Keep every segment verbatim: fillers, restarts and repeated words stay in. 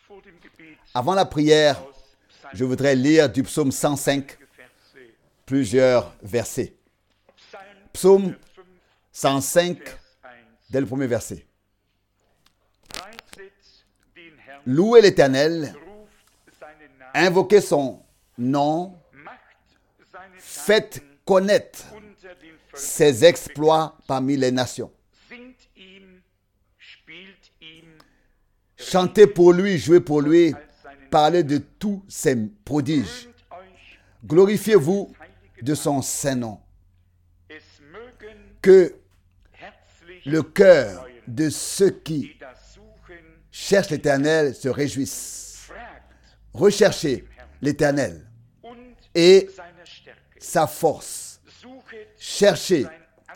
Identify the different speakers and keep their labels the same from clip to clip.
Speaker 1: Avant la prière, je voudrais lire du psaume cent cinq plusieurs versets. Psaume cent cinq, dès le premier verset. Louez l'Éternel, invoquez son nom, faites connaître ses exploits parmi les nations. Chantez pour lui, jouez pour lui, parlez de tous ses prodiges. Glorifiez-vous de son saint nom. Que le cœur de ceux qui cherchent l'Éternel se réjouisse. Recherchez l'Éternel et sa force. Cherchez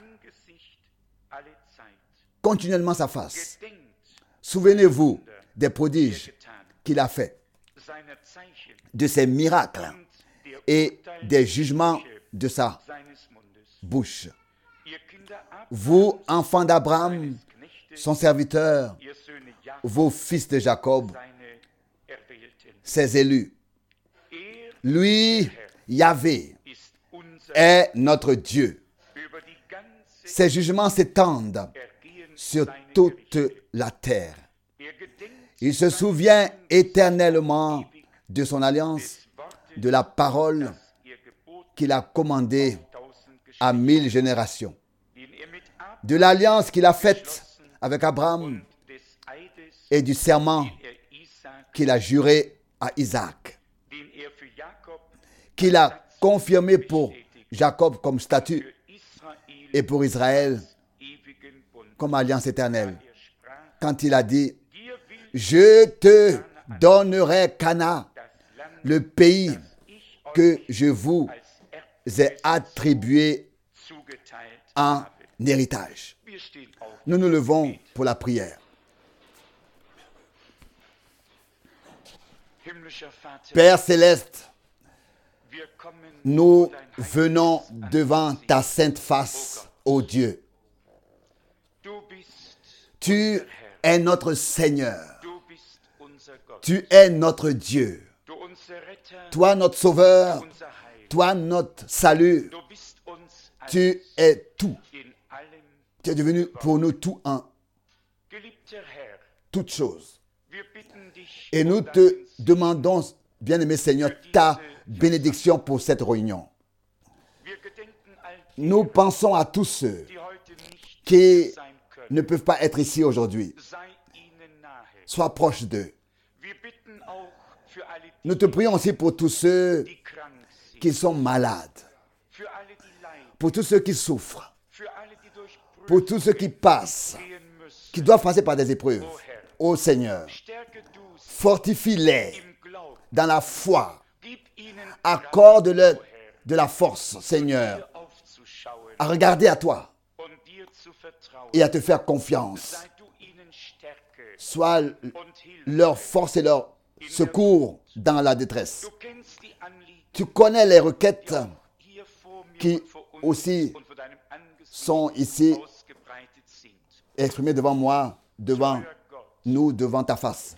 Speaker 1: continuellement sa face. Souvenez-vous des prodiges qu'il a faits, de ses miracles et des jugements de sa bouche. Vous, enfants d'Abraham, son serviteur, vos fils de Jacob, ses élus. Lui, Yahvé, est notre Dieu. Ses jugements s'étendent sur toute la terre. Il se souvient éternellement de son alliance, de la parole qu'il a commandée à mille générations, de l'alliance qu'il a faite avec Abraham et du serment qu'il a juré à Isaac, qu'il a confirmé pour Jacob comme statut et pour Israël comme alliance éternelle. Quand il a dit, je te donnerai Canaan, le pays que je vous ai attribué en héritage. Nous nous levons pour la prière. Père céleste, nous venons devant ta sainte face, ô Dieu. Tu es notre Seigneur. Tu es notre Dieu. Toi, notre Sauveur. Toi, notre salut. Tu es tout. Tu es devenu pour nous tout en toutes choses. Et nous te demandons, bien-aimé Seigneur, ta bénédiction pour cette réunion. Nous pensons à tous ceux qui ne peuvent pas être ici aujourd'hui. Sois proche d'eux. Nous te prions aussi pour tous ceux qui sont malades, pour tous ceux qui souffrent, pour tous ceux qui passent, qui doivent passer par des épreuves. Ô Seigneur, fortifie-les dans la foi. Accorde-leur de la force, Seigneur, à regarder à toi et à te faire confiance. Sois leur force et leur secours dans la détresse. Tu connais les requêtes qui aussi sont ici exprimées devant moi, devant nous, devant ta face.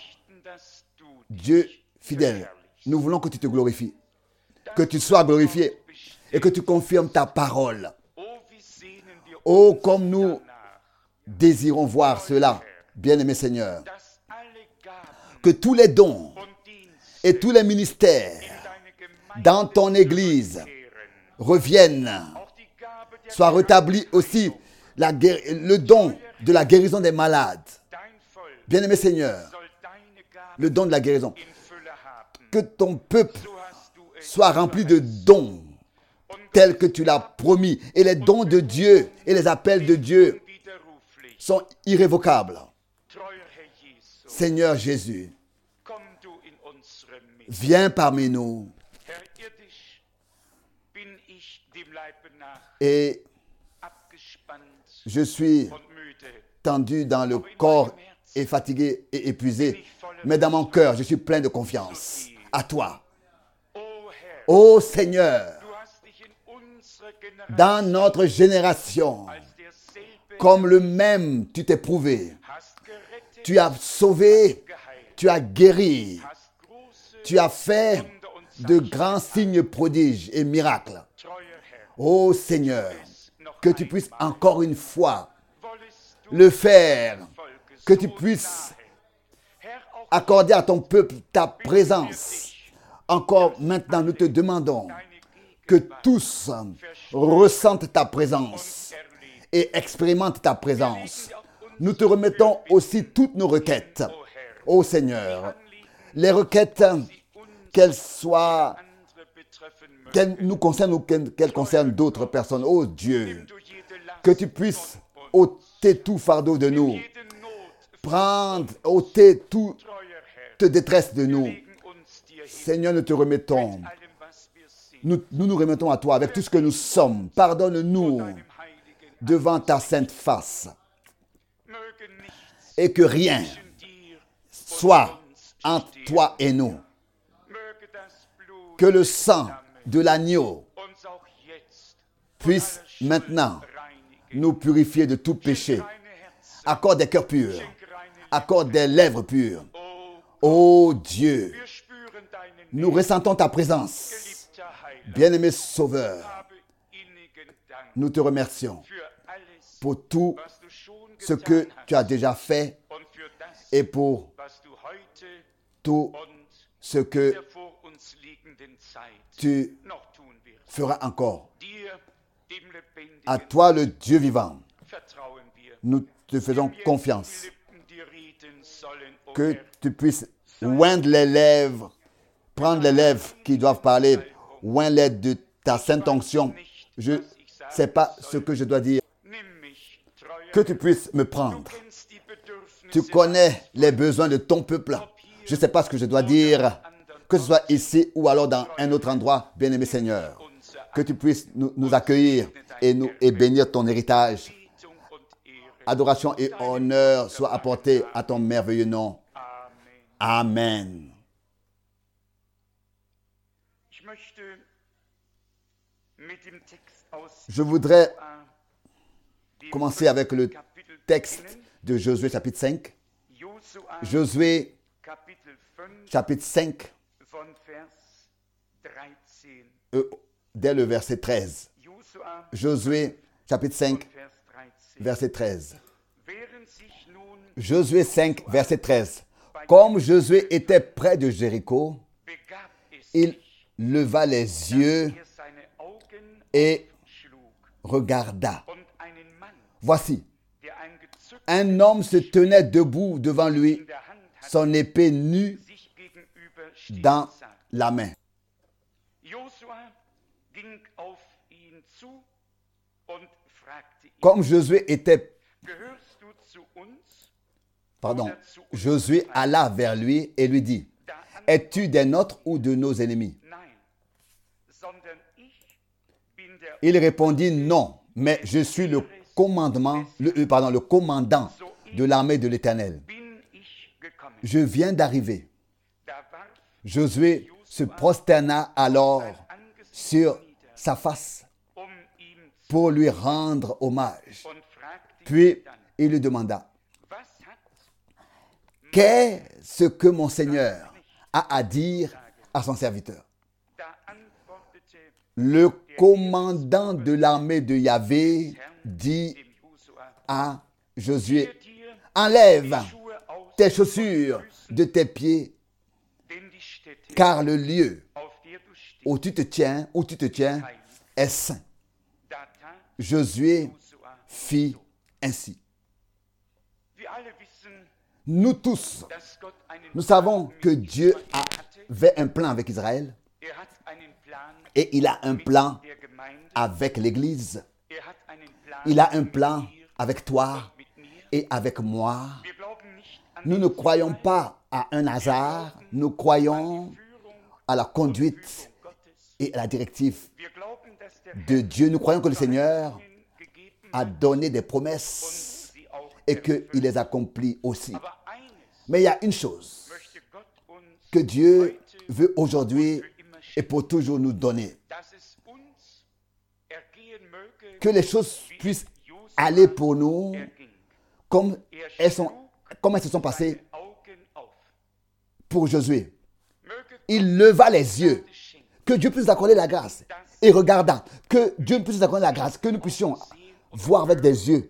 Speaker 1: Dieu fidèle, nous voulons que tu te glorifies, que tu sois glorifié et que tu confirmes ta parole. Oh, comme nous désirons voir cela, bien-aimé Seigneur, que tous les dons et tous les ministères dans ton Église reviennent, soient rétablis aussi la, le don de la guérison des malades. Bien-aimé Seigneur, le don de la guérison. Que ton peuple soit rempli de dons tels que tu l'as promis. Et les dons de Dieu et les appels de Dieu sont irrévocables. Seigneur Jésus, viens parmi nous. Et je suis tendu dans le corps et fatigué et épuisé, mais dans mon cœur, je suis plein de confiance à toi. Ô Seigneur, dans notre génération, comme le même tu t'es prouvé, tu as sauvé Tu as guéri. Tu as fait de grands signes, prodiges et miracles. Ô Seigneur, que tu puisses encore une fois le faire. Que tu puisses accorder à ton peuple ta présence. Encore maintenant, nous te demandons que tous ressentent ta présence et expérimentent ta présence. Nous te remettons aussi toutes nos requêtes, ô Seigneur. Les requêtes, qu'elles soient, qu'elles nous concernent ou qu'elles concernent d'autres personnes. Ô Dieu, que tu puisses ôter tout fardeau de nous, prendre, ôter toute détresse de nous. Seigneur, nous te remettons. Nous, nous nous remettons à toi avec tout ce que nous sommes. Pardonne-nous devant ta sainte face. Et que rien soit entre toi et nous. Que le sang de l'agneau puisse maintenant nous purifier de tout péché. Accorde des cœurs purs. Accorde des lèvres pures. Ô Dieu, nous ressentons ta présence. Bien-aimé Sauveur, nous te remercions pour tout ce que tu as déjà fait et pour tout ce que tu feras encore. À toi, le Dieu vivant, nous te faisons confiance. Que tu puisses oindre les lèvres, prendre les lèvres qui doivent parler, oindre-les de ta sainte onction. Je ne sais pas ce que je dois dire. Que tu puisses me prendre. Tu connais les besoins de ton peuple. Je ne sais pas ce que je dois dire, que ce soit ici ou alors dans un autre endroit, bien-aimé Seigneur. Que tu puisses nous, nous accueillir et, nous, et bénir ton héritage. Adoration et honneur soient apportés à ton merveilleux nom. Amen. Je voudrais commencer avec le texte de Josué chapitre cinq. Josué chapitre cinq, euh, dès le verset treize. Josué chapitre cinq, verset treize. Josué cinq, verset treize. Comme Josué était près de Jéricho, il leva les yeux et regarda. Voici, un homme se tenait debout devant lui, son épée nue dans la main. Comme Josué était, pardon, Josué alla vers lui et lui dit, « Es-tu des nôtres ou de nos ennemis ?» Il répondit, « Non, mais je suis le commandement, le, pardon, le commandant de l'armée de l'Éternel. Je viens d'arriver. » Josué se prosterna alors sur sa face pour lui rendre hommage. Puis il lui demanda, « Qu'est-ce que mon Seigneur a à dire à son serviteur ?» Le commandant de l'armée de Yahvé dit à Josué, « Enlève tes chaussures de tes pieds, car le lieu où tu te tiens, où tu te tiens, est saint. » Josué fit ainsi. Nous tous, nous savons que Dieu avait un plan avec Israël et il a un plan avec l'Église. Il a un plan avec toi et avec moi. Nous ne croyons pas à un hasard, nous croyons à la conduite et à la directive de Dieu. Nous croyons que le Seigneur a donné des promesses et qu'il les accomplit aussi. Mais il y a une chose que Dieu veut aujourd'hui et pour toujours nous donner. Que les choses puissent aller pour nous comme elles, sont, comme elles se sont passées pour Josué. Il leva les yeux. Que Dieu puisse nous accorder la grâce. Et regardant, que Dieu puisse nous accorder la grâce, que nous puissions voir avec des yeux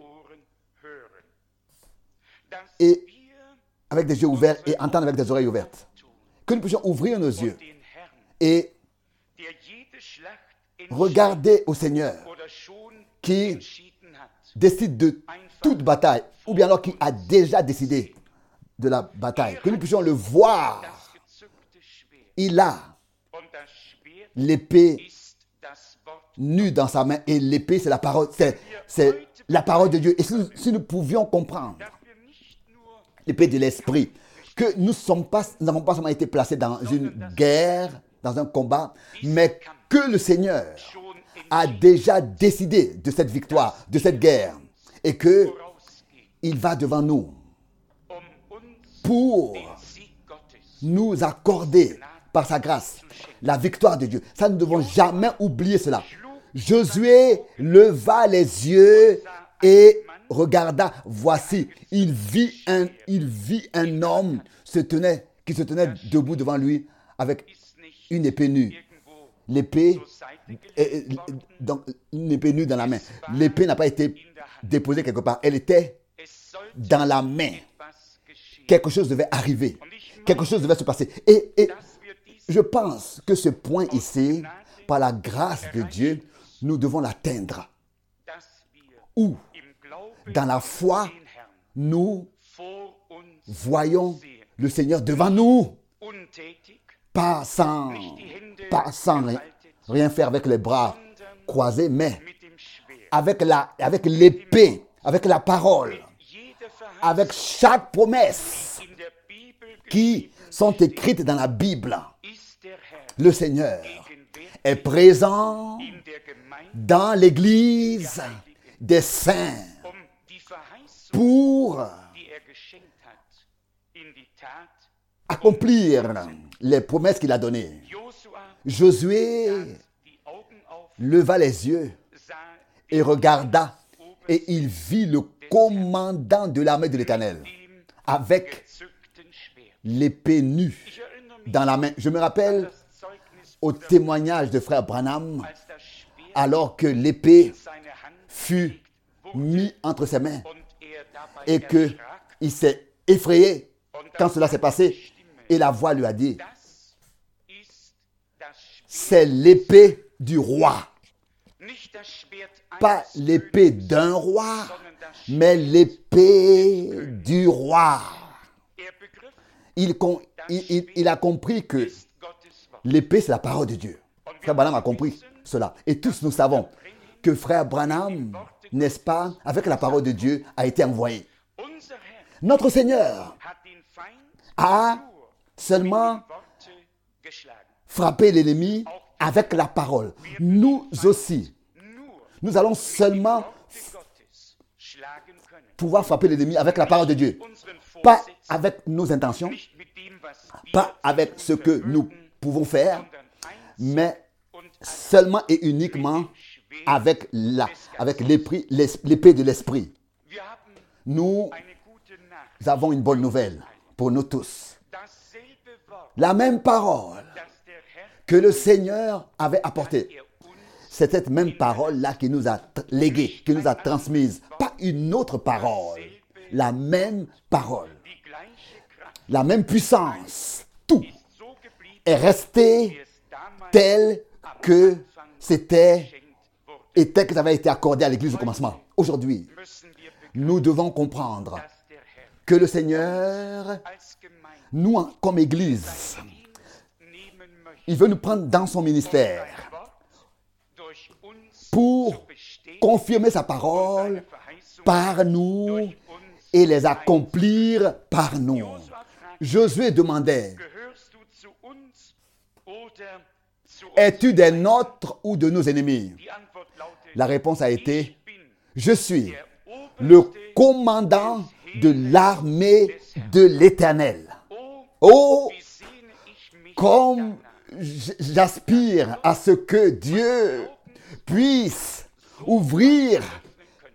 Speaker 1: et avec des yeux ouverts et entendre avec des oreilles ouvertes. Que nous puissions ouvrir nos yeux et regarder au Seigneur qui décide de toute bataille, ou bien alors qui a déjà décidé de la bataille. Que nous puissions le voir. Il a l'épée nue dans sa main, et l'épée c'est la parole, c'est, c'est la parole de Dieu. Et si nous, si nous pouvions comprendre l'épée de l'esprit, que nous sommes pas, nous n'avons pas seulement été placés dans une guerre, dans un combat, mais que le Seigneur a déjà décidé de cette victoire, de cette guerre, et que il va devant nous pour nous accorder par sa grâce la victoire de Dieu. Ça, nous ne devons jamais oublier cela. Josué leva les yeux et regarda, voici, il vit un, il vit un homme se tenait, qui se tenait debout devant lui avec une épée nue. L'épée, euh, donc, une épée nue dans la main. L'épée n'a pas été déposée quelque part. Elle était dans la main. Quelque chose devait arriver. Quelque chose devait se passer. Et, et je pense que ce point ici, par la grâce de Dieu, nous devons l'atteindre. Où, dans la foi, nous voyons le Seigneur devant nous, pas sans, pas sans rien, rien faire avec les bras croisés, mais avec, la, avec l'épée, avec la parole, avec chaque promesse qui sont écrites dans la Bible. Le Seigneur est présent dans l'Église des saints pour accomplir les promesses qu'il a données. Josué leva les yeux et regarda, et il vit le commandant de l'armée de l'Éternel avec l'épée nue dans la main. Je me rappelle au témoignage de frère Branham, alors que l'épée fut mise entre ses mains et qu'il s'est effrayé quand cela s'est passé, et la voix lui a dit, c'est l'épée du roi. Pas l'épée d'un roi, mais l'épée du roi. Il, il, il, il a compris que l'épée, c'est la parole de Dieu. Frère Branham a compris cela. Et tous nous savons que frère Branham, n'est-ce pas, avec la parole de Dieu, a été envoyé. Notre Seigneur a seulement frappé l'ennemi avec la parole. Nous aussi, nous allons seulement pouvoir frapper l'ennemi avec la parole de Dieu. Pas avec nos intentions, pas avec ce que nous pouvons faire, mais seulement et uniquement avec, la, avec l'épée, l'épée de l'esprit. Nous avons une bonne nouvelle pour nous tous. La même parole que le Seigneur avait apportée, c'est cette même parole-là qui nous a léguée, qui nous a transmise. Pas une autre parole. La même parole. La même puissance. Tout est resté tel que c'était et tel que ça avait été accordé à l'Église au commencement. Aujourd'hui, nous devons comprendre que le Seigneur, nous comme Église, il veut nous prendre dans son ministère pour confirmer sa parole par nous et les accomplir par nous. Josué demandait, es-tu des nôtres ou de nos ennemis? La réponse a été, je suis le commandant de l'armée de l'Éternel. Oh, comme j'aspire à ce que Dieu puisse ouvrir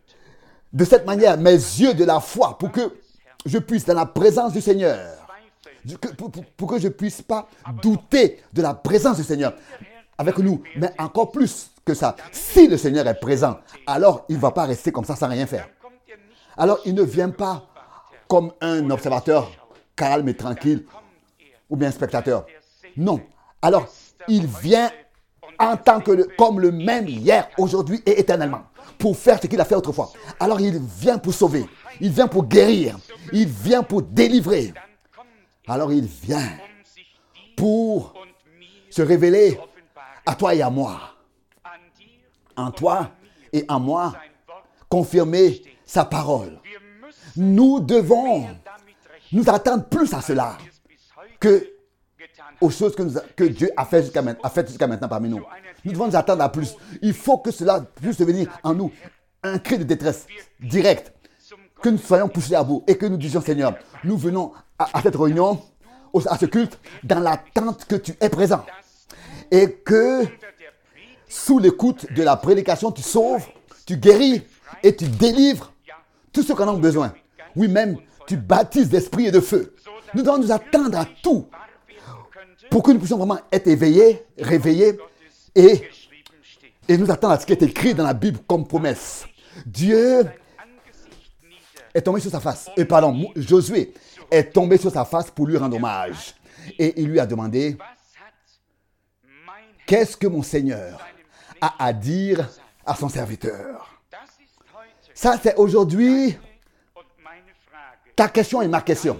Speaker 1: de cette manière mes yeux de la foi pour que je puisse, dans la présence du Seigneur, que, pour, pour, pour que je ne puisse pas douter de la présence du Seigneur avec nous. Mais encore plus que ça, si le Seigneur est présent, alors il ne va pas rester comme ça sans rien faire. Alors il ne vient pas comme un observateur calme et tranquille ou bien spectateur. Non. Alors il vient en tant que le, comme le même hier, aujourd'hui et éternellement, pour faire ce qu'il a fait autrefois. Alors il vient pour sauver, il vient pour guérir, il vient pour délivrer. Alors il vient pour se révéler à toi et à moi. En toi et en moi, confirmer sa parole. Nous devons nous attendre plus à cela que aux choses que, nous, que Dieu a fait jusqu'à maintenant, a fait jusqu'à maintenant parmi nous. Nous devons nous attendre à plus. Il faut que cela puisse devenir en nous un cri de détresse direct. Que nous soyons poussés à bout et que nous disions, Seigneur, nous venons à, à cette réunion, à ce culte, dans l'attente que tu es présent. Et que sous l'écoute de la prédication, tu sauves, tu guéris et tu délivres tous ceux qui en ont besoin. Oui, même tu baptises d'esprit et de feu. Nous devons nous attendre à tout pour que nous puissions vraiment être éveillés, réveillés et, et nous attendre à ce qui est écrit dans la Bible comme promesse. Dieu est tombé sur sa face. Et pardon, Josué est tombé sur sa face pour lui rendre hommage. Et il lui a demandé, qu'est-ce que mon Seigneur a à dire à son serviteur? Ça, c'est aujourd'hui ta question et ma question.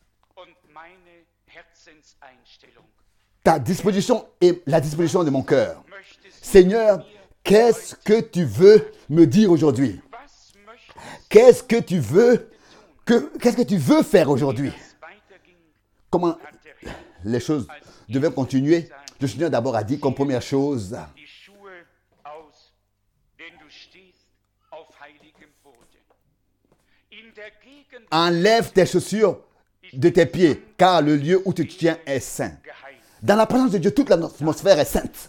Speaker 1: Ta disposition et la disposition de mon cœur. Seigneur, qu'est-ce que tu veux me dire aujourd'hui? Qu'est-ce que tu veux que, qu'est-ce que tu veux faire aujourd'hui? Comment les choses devaient continuer? Le Seigneur d'abord a dit comme première chose, enlève tes chaussures de tes pieds, car le lieu où tu te tiens est saint. Dans la présence de Dieu, toute l'atmosphère est sainte.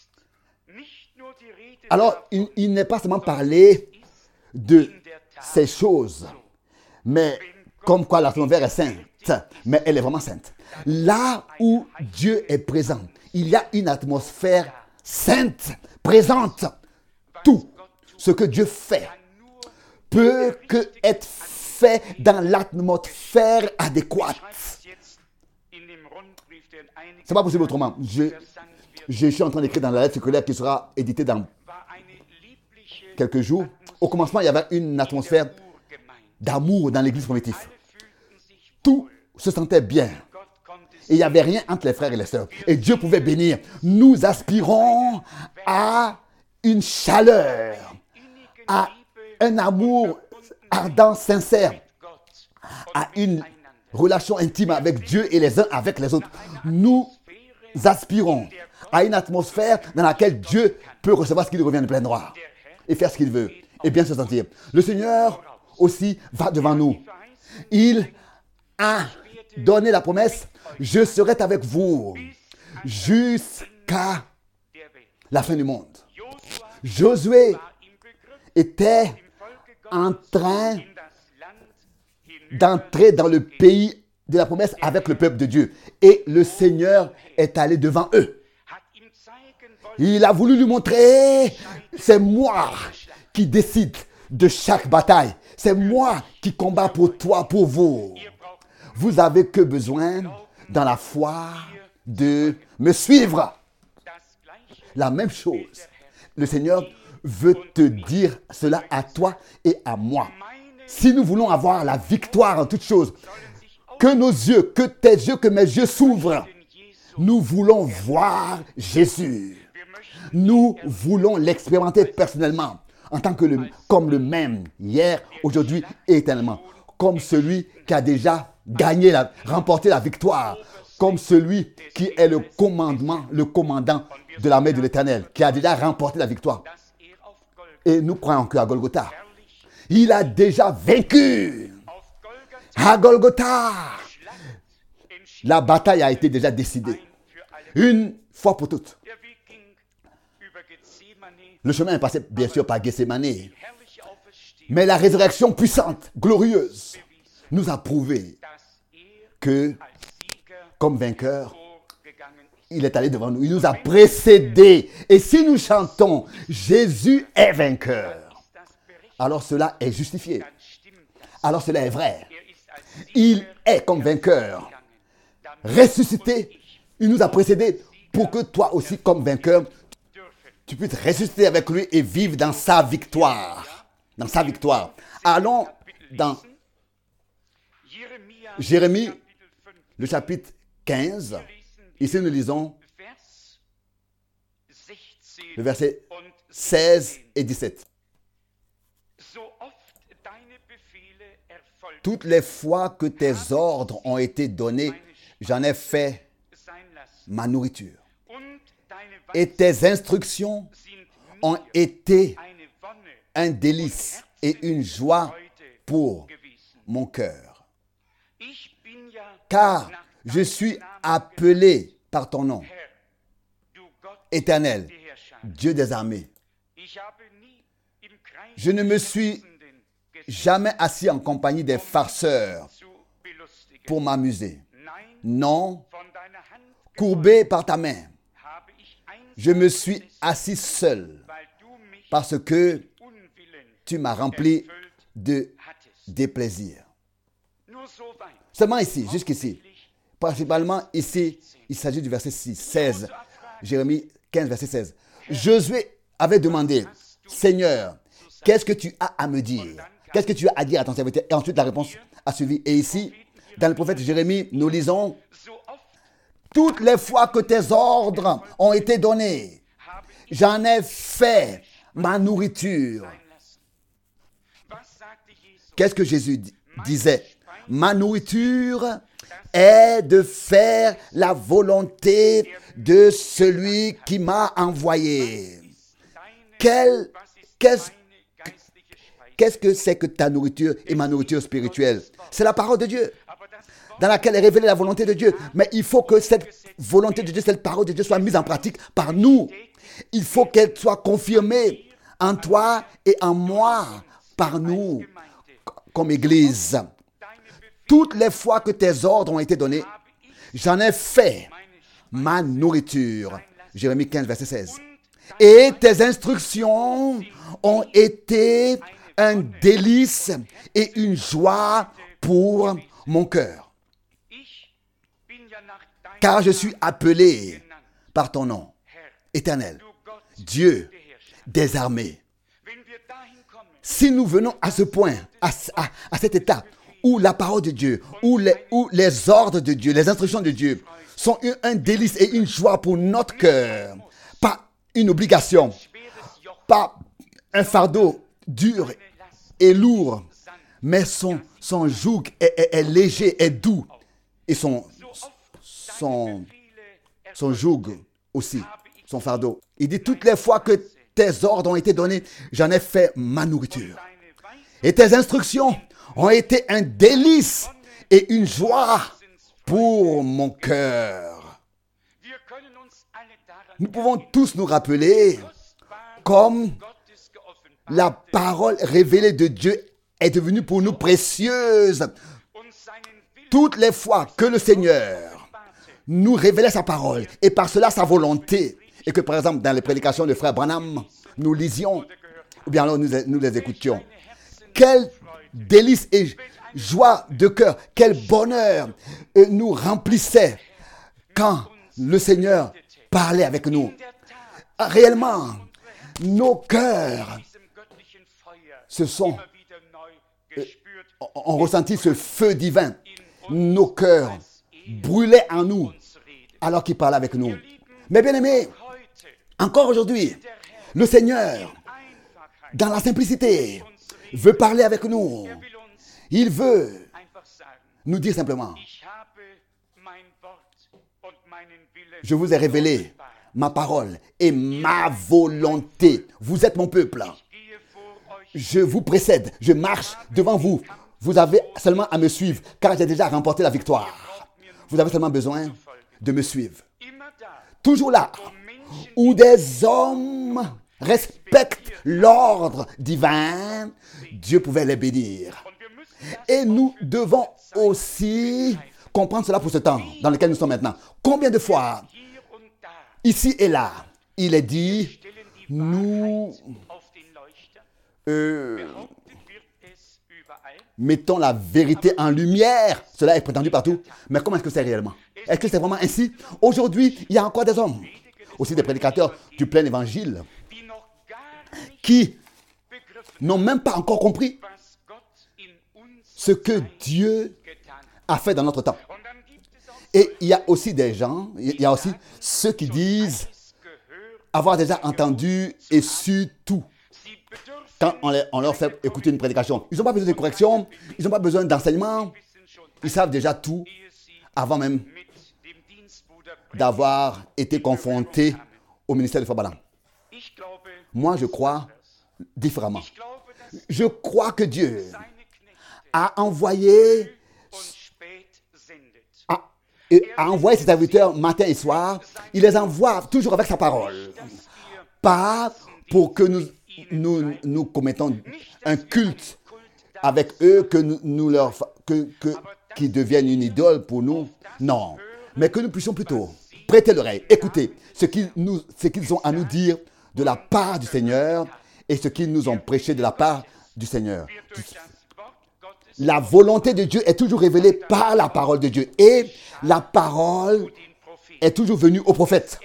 Speaker 1: Alors, il, il n'est pas seulement parlé de ces choses, mais comme quoi l'atmosphère est sainte, mais elle est vraiment sainte. Là où Dieu est présent, il y a une atmosphère sainte, présente. Tout ce que Dieu fait peut que être fait dans l'atmosphère adéquate. C'est pas possible autrement. Je, je suis en train d'écrire dans la lettre circulaire qui sera éditée dans quelques jours. Au commencement, il y avait une atmosphère d'amour dans l'église primitive. Tout se sentait bien. Et il n'y avait rien entre les frères et les sœurs. Et Dieu pouvait bénir. Nous aspirons à une chaleur, à un amour ardent, sincère, à une relation intime avec Dieu et les uns avec les autres. Nous aspirons à une atmosphère dans laquelle Dieu peut recevoir ce qui lui revient de plein droit et faire ce qu'il veut et bien se sentir. Le Seigneur aussi va devant nous. Il a donné la promesse, je serai avec vous jusqu'à la fin du monde. Josué était en train d'entrer dans le pays de la promesse avec le peuple de Dieu. Et le Seigneur est allé devant eux. Il a voulu lui montrer, c'est moi qui décide de chaque bataille. C'est moi qui combat pour toi, pour vous. Vous avez que besoin, dans la foi, de me suivre. La même chose. Le Seigneur veut te dire cela à toi et à moi. Si nous voulons avoir la victoire en toutes choses, que nos yeux, que tes yeux, que mes yeux s'ouvrent. Nous voulons voir Jésus. Nous voulons l'expérimenter personnellement, en tant que le, comme le même, hier, aujourd'hui et éternellement. Comme celui qui a déjà gagné, la, remporté la victoire. Comme celui qui est le commandement, le commandant de l'armée de l'Éternel, qui a déjà remporté la victoire. Et nous croyons qu'à Golgotha, il a déjà vaincu. À Golgotha, la bataille a été déjà décidée. Une fois pour toutes. Le chemin est passé bien sûr par Gethsémane. Mais la résurrection puissante, glorieuse, nous a prouvé que comme vainqueur, il est allé devant nous. Il nous a précédés. Et si nous chantons « Jésus est vainqueur », alors cela est justifié. Alors cela est vrai. Il est comme vainqueur. Ressuscité, il nous a précédés pour que toi aussi, comme vainqueur, tu puisses ressusciter avec lui et vivre dans sa victoire. Dans sa victoire. Allons dans Jérémie, le chapitre quinze. Ici, nous lisons le verset seize et dix-sept. Toutes les fois que tes ordres ont été donnés, j'en ai fait ma nourriture. Et tes instructions ont été un délice et une joie pour mon cœur. Car je suis appelé par ton nom, Éternel, Dieu des armées. Je ne me suis jamais assis en compagnie des farceurs pour m'amuser. Non, courbé par ta main, je me suis assis seul parce que tu m'as rempli de déplaisir. Seulement ici, jusqu'ici. Principalement ici, il s'agit du verset six, seize. Jérémie quinze, verset seize. Josué avait demandé, Seigneur, qu'est-ce que tu as à me dire? Qu'est-ce que tu as à dire à ton serviteur? Et ensuite, la réponse a suivi. Et ici, dans le prophète Jérémie, nous lisons, toutes les fois que tes ordres ont été donnés, j'en ai fait ma nourriture. Qu'est-ce que Jésus disait? Ma nourriture est de faire la volonté de celui qui m'a envoyé. Quel, qu'est-ce, qu'est-ce que c'est que ta nourriture et ma nourriture spirituelle? C'est la parole de Dieu, dans laquelle est révélée la volonté de Dieu. Mais il faut que cette volonté de Dieu, cette parole de Dieu soit mise en pratique par nous. Il faut qu'elle soit confirmée en toi et en moi, par nous, comme Église. Toutes les fois que tes ordres ont été donnés, j'en ai fait ma nourriture. Jérémie quinze, verset seize. Et tes instructions ont été un délice et une joie pour mon cœur. Car je suis appelé par ton nom, Éternel, Dieu des armées. Si nous venons à ce point, à, à, à cet état, où la parole de Dieu, où les, où les ordres de Dieu, les instructions de Dieu sont un, un délice et une joie pour notre cœur, pas une obligation, pas un fardeau dur et lourd, mais son, son joug est, est, est léger, est doux, et son, son, son joug aussi, son fardeau. Il dit, toutes les fois que tes ordres ont été donnés, j'en ai fait ma nourriture. Et tes instructions ont été un délice et une joie pour mon cœur. Nous pouvons tous nous rappeler comme la parole révélée de Dieu est devenue pour nous précieuse. Toutes les fois que le Seigneur nous révélait sa parole et par cela sa volonté, et que par exemple dans les prédications de frère Branham, nous lisions, ou bien alors nous, nous les écoutions, quel délice et joie de cœur, quel bonheur nous remplissait quand le Seigneur parlait avec nous. Réellement, nos cœurs se sont, euh, ont ressenti ce feu divin. Nos cœurs brûlaient en nous alors qu'il parlait avec nous. Mais bien aimés, encore aujourd'hui, le Seigneur, dans la simplicité, veut parler avec nous. Il veut nous dire simplement, je vous ai révélé ma parole et ma volonté. Vous êtes mon peuple. Je vous précède, je marche devant vous. Vous avez seulement à me suivre, car j'ai déjà remporté la victoire. Vous avez seulement besoin de me suivre. Toujours là où des hommes respectent l'ordre divin, Dieu pouvait les bénir. Et nous devons aussi comprendre cela pour ce temps dans lequel nous sommes maintenant. Combien de fois, ici et là, il est dit, nous euh, mettons la vérité en lumière. Cela est prétendu partout. Mais comment est-ce que c'est réellement? Est-ce que c'est vraiment ainsi? Aujourd'hui, il y a encore des hommes, aussi des prédicateurs du plein évangile, qui n'ont même pas encore compris ce que Dieu a fait dans notre temps. Et il y a aussi des gens, il y a aussi ceux qui disent avoir déjà entendu et su tout. Quand on, les, on leur fait écouter une prédication, ils n'ont pas besoin de correction, ils n'ont pas besoin d'enseignement, ils savent déjà tout avant même d'avoir été confrontés au ministère de Fabalan. Moi, je crois différemment. Je crois que Dieu a envoyé, a, a envoyé ses serviteurs matin et soir. Il les envoie toujours avec sa parole. Pas pour que nous, nous, nous commettons un culte avec eux, que nous, nous leur, que, que, qu'ils deviennent une idole pour nous. Non, mais que nous puissions plutôt prêter l'oreille, écouter ce qu'ils, nous, ce qu'ils ont à nous dire de la part du Seigneur et ce qu'ils nous ont prêché de la part du Seigneur. La volonté de Dieu est toujours révélée par la parole de Dieu. Et la parole est toujours venue au prophète.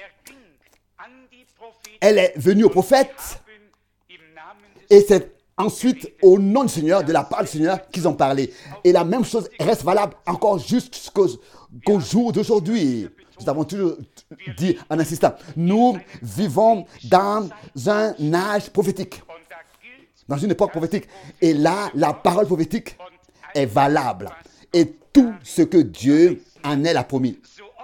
Speaker 1: Elle est venue au prophète. Et c'est ensuite au nom du Seigneur, de la part du Seigneur, qu'ils ont parlé. Et la même chose reste valable encore jusqu'au qu'au jour d'aujourd'hui. Nous avons toujours dit en insistant, nous vivons dans un âge prophétique, dans une époque prophétique. Et là, la parole prophétique est valable. Et tout ce que Dieu en elle a promis.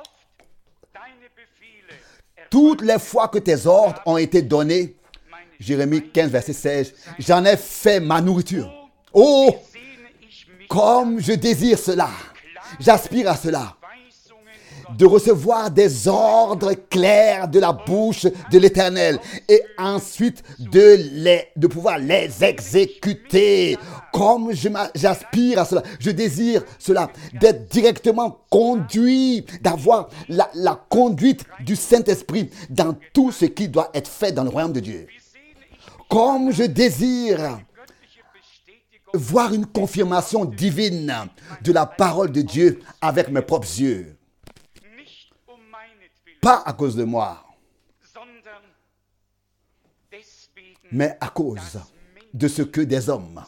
Speaker 1: Toutes les fois que tes ordres ont été donnés, Jérémie quinze, verset seize, j'en ai fait ma nourriture. Oh, comme je désire cela, j'aspire à cela, de recevoir des ordres clairs de la bouche de l'Éternel et ensuite de, les, de pouvoir les exécuter. Comme je j'aspire à cela, je désire cela, d'être directement conduit, d'avoir la, la conduite du Saint-Esprit dans tout ce qui doit être fait dans le royaume de Dieu. Comme je désire voir une confirmation divine de la parole de Dieu avec mes propres yeux. Pas à cause de moi, mais à cause de ce que des hommes,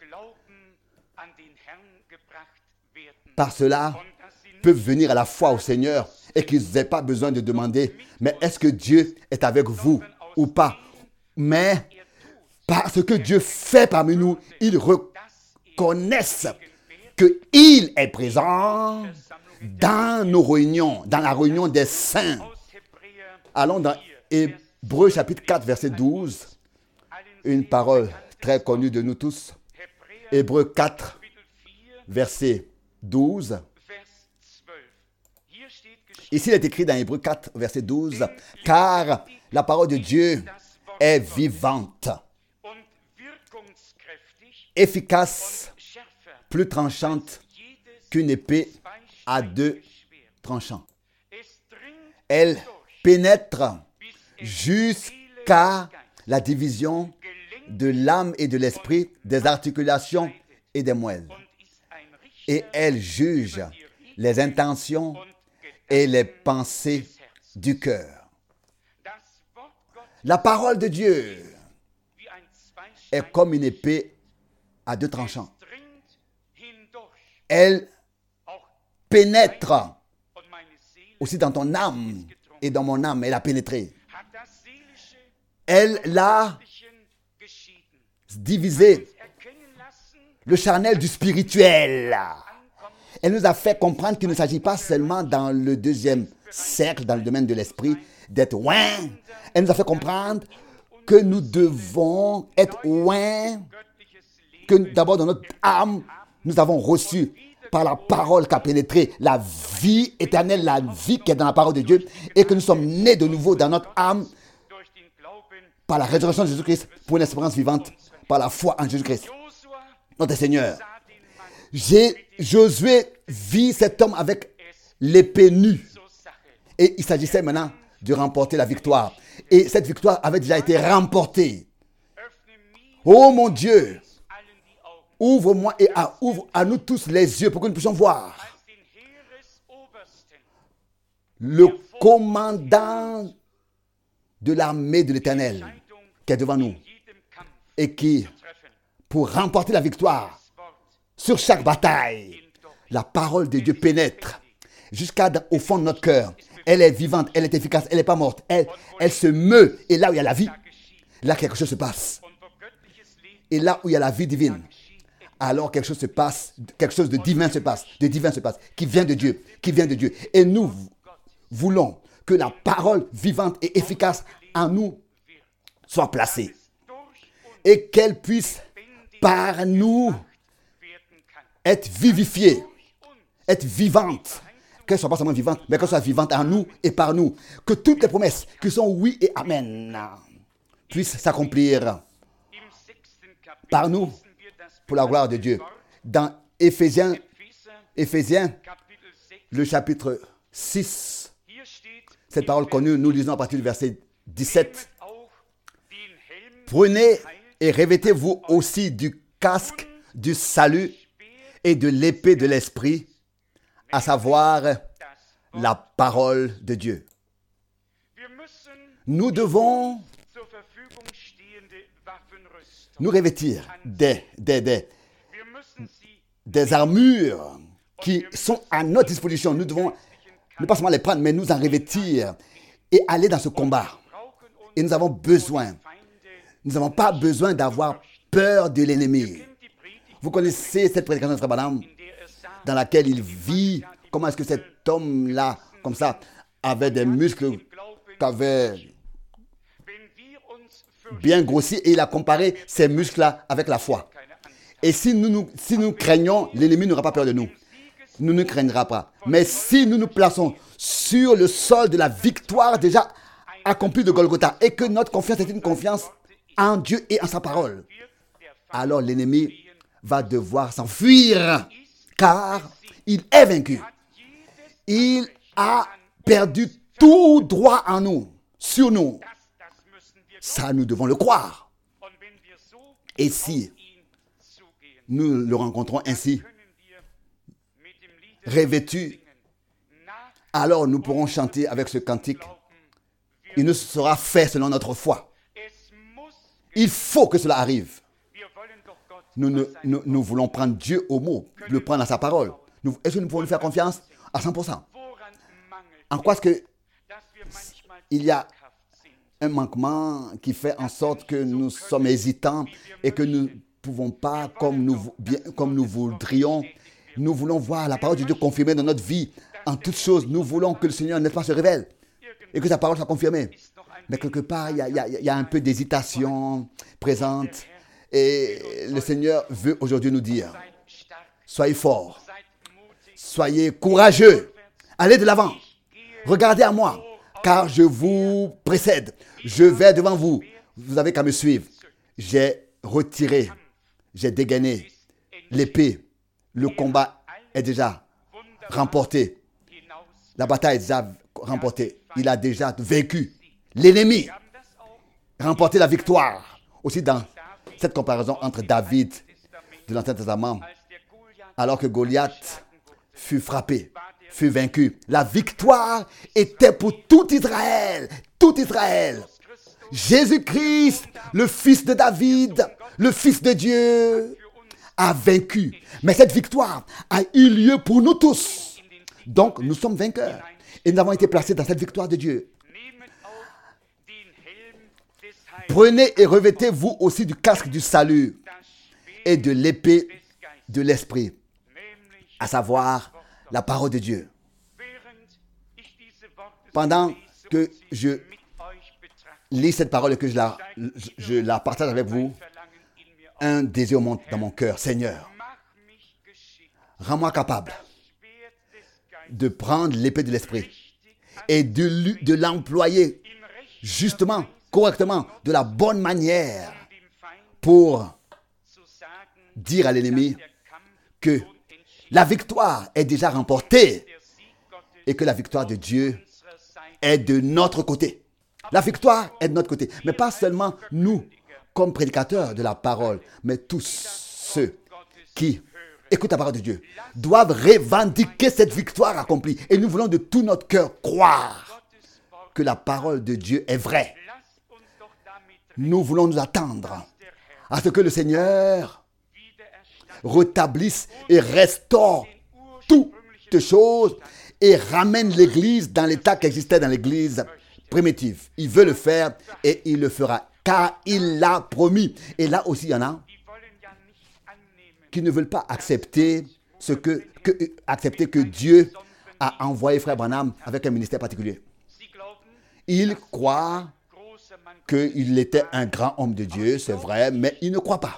Speaker 1: par cela, peuvent venir à la foi au Seigneur et qu'ils n'aient pas besoin de demander, mais est-ce que Dieu est avec vous ou pas? Mais parce que Dieu fait parmi nous, ils reconnaissent qu'il est présent dans nos réunions, dans la réunion des saints. Allons dans Hébreux chapitre quatre, verset douze. Une parole très connue de nous tous. Hébreux quatre, verset douze. Ici, il est écrit dans Hébreux quatre, verset douze. Car la parole de Dieu est vivante, efficace, plus tranchante qu'une épée à deux tranchants. Elle pénètre jusqu'à la division de l'âme et de l'esprit, des articulations et des moelles. Et elle juge les intentions et les pensées du cœur. La parole de Dieu est comme une épée à deux tranchants. Elle pénètre aussi dans ton âme et dans mon âme. Elle a pénétré. Elle l'a divisé, le charnel du spirituel. Elle nous a fait comprendre qu'il ne s'agit pas seulement dans le deuxième cercle, dans le domaine de l'esprit, d'être oint. Elle nous a fait comprendre que nous devons être oint, que d'abord dans notre âme, nous avons reçu par la parole qui a pénétré la vie éternelle, la vie qui est dans la parole de Dieu, et que nous sommes nés de nouveau dans notre âme par la résurrection de Jésus-Christ pour une espérance vivante, par la foi en Jésus-Christ, notre Seigneur. J'ai Josué vit cet homme avec l'épée nue. Et il s'agissait maintenant de remporter la victoire. Et cette victoire avait déjà été remportée. Oh mon Dieu, ouvre-moi et à, ouvre à nous tous les yeux pour que nous puissions voir le commandant de l'armée de l'Éternel qui est devant nous et qui, pour remporter la victoire sur chaque bataille, la parole de Dieu pénètre jusqu'au fond de notre cœur. Elle est vivante, elle est efficace, elle n'est pas morte. Elle, elle se meut. Et là où il y a la vie, là quelque chose se passe. Et là où il y a la vie divine, alors quelque chose se passe, quelque chose de divin se passe, de divin se passe, qui vient de Dieu, qui vient de Dieu. Et nous voulons que la parole vivante et efficace en nous soit placée. Et qu'elle puisse par nous être vivifiée, être vivante. Qu'elle ne soit pas seulement vivante, mais qu'elle soit vivante en nous et par nous. Que toutes les promesses qui sont oui et amen puissent s'accomplir par nous pour la gloire de Dieu. Dans Éphésiens, Éphésiens, le chapitre six, cette parole connue, nous lisons à partir du verset dix-sept. Prenez et revêtez-vous aussi du casque du salut et de l'épée de l'esprit, à savoir la parole de Dieu. Nous devons nous revêtir des, des, des, des armures qui sont à notre disposition. Nous devons ne pas seulement les prendre, mais nous en revêtir et aller dans ce combat. Et nous avons besoin, nous n'avons pas besoin d'avoir peur de l'ennemi. Vous connaissez cette prédication de Frère Branham dans laquelle il vit. Comment est-ce que cet homme-là, comme ça, avait des muscles qu'avait bien grossi et il a comparé ces muscles-là avec la foi. Et si nous, nous, si nous craignons, l'ennemi n'aura pas peur de nous. Nous ne craindra pas. Mais si nous nous plaçons sur le sol de la victoire déjà accomplie de Golgotha et que notre confiance est une confiance en Dieu et en sa parole, alors l'ennemi va devoir s'enfuir car il est vaincu. Il a perdu tout droit en nous, sur nous. Ça, nous devons le croire. Et si nous le rencontrons ainsi, revêtu, alors nous pourrons chanter avec ce cantique. Il nous sera fait selon notre foi. Il faut que cela arrive. Nous, nous, nous, nous voulons prendre Dieu au mot, le prendre à sa parole. Nous, est-ce que nous pouvons lui faire confiance à cent pour cent? En quoi est-ce que il y a un manquement qui fait en sorte que nous sommes hésitants et que nous ne pouvons pas, comme nous, bien, comme nous voudrions, nous voulons voir la parole de Dieu confirmée dans notre vie en toutes choses. Nous voulons que le Seigneur, n'est-ce pas, se révèle et que sa parole soit confirmée. Mais quelque part, il y a, il y a, il y a un peu d'hésitation présente et le Seigneur veut aujourd'hui nous dire, soyez forts, soyez courageux, allez de l'avant, regardez à moi, car je vous précède, je vais devant vous, vous n'avez qu'à me suivre. J'ai retiré, j'ai dégainé l'épée, le combat est déjà remporté, la bataille est déjà remportée, il a déjà vaincu l'ennemi, remporté la victoire. Aussi dans cette comparaison entre David de l'Ancien Testament, alors que Goliath fut frappé, fut vaincu. La victoire était pour tout Israël, tout Israël. Jésus-Christ, le fils de David, le fils de Dieu, a vaincu. Mais cette victoire a eu lieu pour nous tous. Donc, nous sommes vainqueurs. Et nous avons été placés dans cette victoire de Dieu. Prenez et revêtez-vous aussi du casque du salut et de l'épée de l'esprit, à savoir la parole de Dieu. Pendant que je lis cette parole et que je la, je la partage avec vous, un désir monte dans mon cœur. Seigneur, rends-moi capable de prendre l'épée de l'esprit et de, de l'employer justement, correctement, de la bonne manière pour dire à l'ennemi que la victoire est déjà remportée et que la victoire de Dieu est de notre côté. La victoire est de notre côté. Mais pas seulement nous, comme prédicateurs de la parole, mais tous ceux qui écoutent la parole de Dieu doivent revendiquer cette victoire accomplie. Et nous voulons de tout notre cœur croire que la parole de Dieu est vraie. Nous voulons nous attendre à ce que le Seigneur rétablisse et restaure toutes choses et ramène l'Église dans l'état qui existait dans l'Église primitive. Il veut le faire et il le fera, car il l'a promis. Et là aussi, il y en a qui ne veulent pas accepter ce que, que, accepter que Dieu a envoyé Frère Branham avec un ministère particulier. Ils croient qu'il était un grand homme de Dieu, c'est vrai, mais ils ne croient pas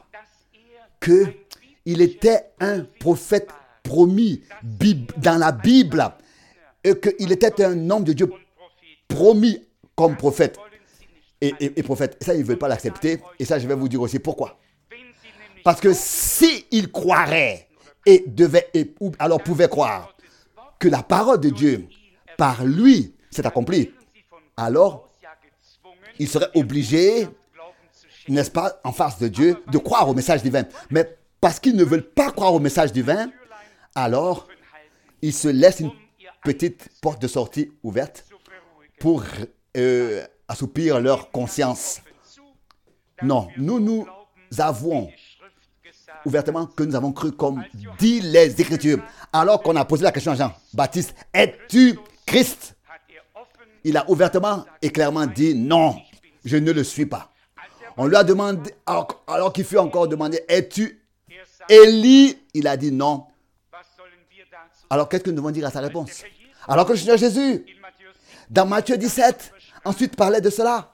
Speaker 1: qu'il était un prophète promis dans la Bible et qu'il était un homme de Dieu promis comme prophète et, et, et prophète. Ça, ils ne veulent pas l'accepter et ça, je vais vous dire aussi pourquoi. Parce que s'ils croiraient et devaient, et, alors pouvaient croire que la parole de Dieu, par lui, s'est accomplie, alors ils seraient obligés, n'est-ce pas, en face de Dieu, de croire au message divin. Mais parce qu'ils ne veulent pas croire au message divin, alors ils se laissent une petite porte de sortie ouverte pour euh, assoupir leur conscience. Non, nous nous avouons ouvertement que nous avons cru comme dit les Écritures. Alors qu'on a posé la question à Jean-Baptiste, es-tu Christ? Il a ouvertement et clairement dit non, je ne le suis pas. On lui a demandé, alors, alors qu'il fut encore demandé, es-tu Élie? Il a dit non. Alors qu'est-ce que nous devons dire à sa réponse? Alors que le Seigneur Jésus, dans Matthieu dix-sept, ensuite parlait de cela.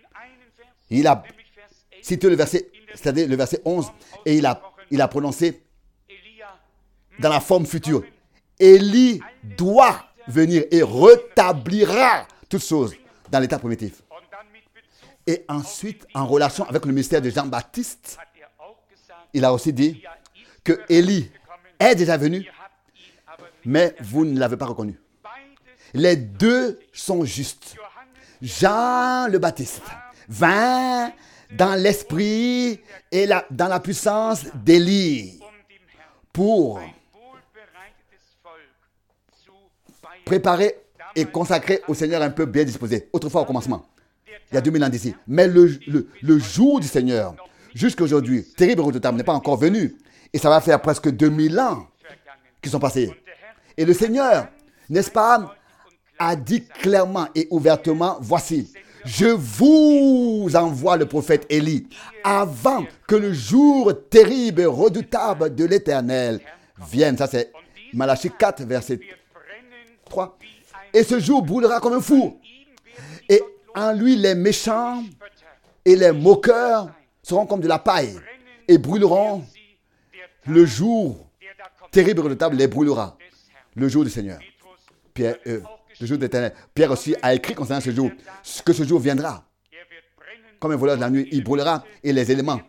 Speaker 1: Il a cité le verset, c'est-à-dire le verset onze, et il a, il a prononcé dans la forme future. Élie doit venir et rétablira toutes choses dans l'état primitif. Et ensuite, en relation avec le ministère de Jean-Baptiste, il a aussi dit que Élie est déjà venu, mais vous ne l'avez pas reconnu. Les deux sont justes. Jean le Baptiste vint dans l'esprit et la, dans la puissance d'Élie pour préparer et consacrer au Seigneur un peu bien disposé. Autrefois au commencement, il y a deux mille ans d'ici. Mais le, le, le jour du Seigneur, jusqu'à aujourd'hui, terrible et redoutable, n'est pas encore venu. Et ça va faire presque deux mille ans qui sont passés. Et le Seigneur, n'est-ce pas, a dit clairement et ouvertement, voici, je vous envoie le prophète Élie avant que le jour terrible et redoutable de l'Éternel vienne. Ça c'est Malachie quatre, verset trois. Et ce jour brûlera comme un four. Et en lui, les méchants et les moqueurs seront comme de la paille et brûleront. Le jour terrible et redoutable les brûlera. Le jour du Seigneur. Pierre, euh, le jour de l'Éternel. Pierre aussi a écrit concernant ce jour, que ce jour viendra. Comme un voleur de la nuit, il brûlera et les éléments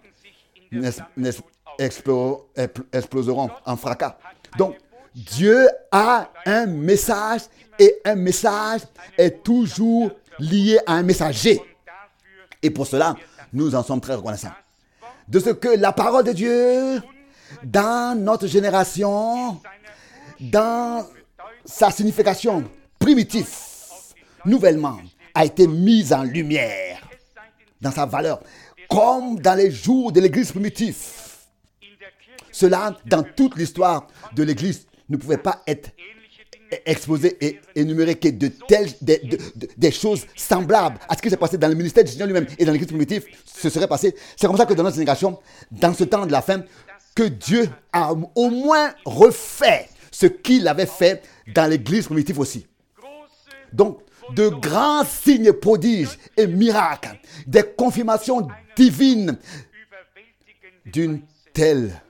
Speaker 1: exploseront en fracas. Donc, Dieu a un message et un message est toujours lié à un messager. Et pour cela, nous en sommes très reconnaissants. De ce que la parole de Dieu, dans notre génération, dans sa signification primitive, nouvellement, a été mise en lumière dans sa valeur, comme dans les jours de l'Église primitive. Cela, dans toute l'histoire de l'Église, ne pouvait pas être exposé et énuméré que de telles, de, de, de, des choses semblables à ce qui s'est passé dans le ministère du Seigneur lui-même et dans l'Église primitive, ce serait passé. C'est comme ça que dans notre génération, dans ce temps de la fin, que Dieu a au moins refait ce qu'il avait fait dans l'Église primitive aussi. Donc, de grands signes, prodiges et miracles, des confirmations divines d'une telle